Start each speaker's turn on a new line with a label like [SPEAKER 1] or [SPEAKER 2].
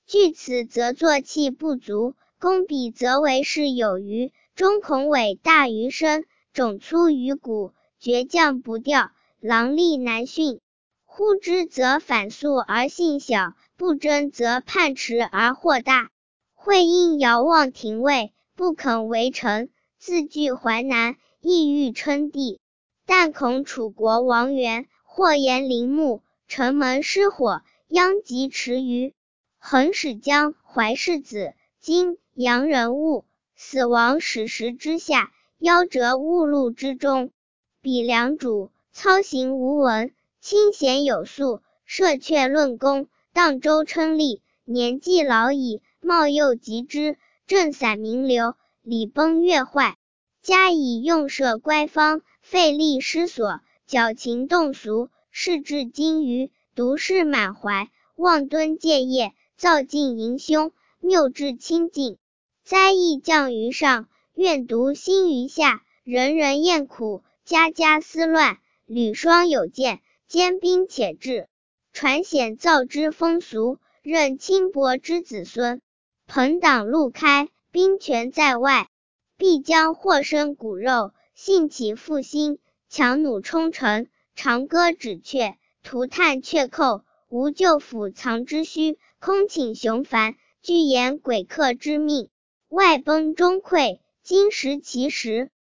[SPEAKER 1] 据此则坐气不足，攻彼则为势有余，中孔尾大于身，踵粗于骨，倔强不调，狼戾难驯。呼之则反速而性小，不争则叛迟而祸大。会因遥望廷尉，不肯为臣，自据淮南，意欲称帝。但恐楚国亡元，祸延陵墓，城门失火，殃及池鱼。恒使江淮世子，今阳人物，死亡史实之下，夭折误录之中。彼良主，操行无闻，清闲有素，射阙论功，荡舟称利，年纪老矣，貌又极之，正散名流，礼崩乐坏。加以用射乖方，费力失所，矫情动俗，视至精于，独事满怀，妄敦戒业，造尽淫凶，谬至清净。灾异降于上，怨毒兴于下，人人厌苦，家家思乱，履霜有见，坚冰且至。传显造之风俗，任轻薄之子孙。朋党路开，兵权在外，必将获生骨肉，兴起复兴，强弩冲城，长戈止阙，涂炭阙寇，无救府藏之虚，空请雄繁，具言鬼客之命。外崩中溃，今时其时。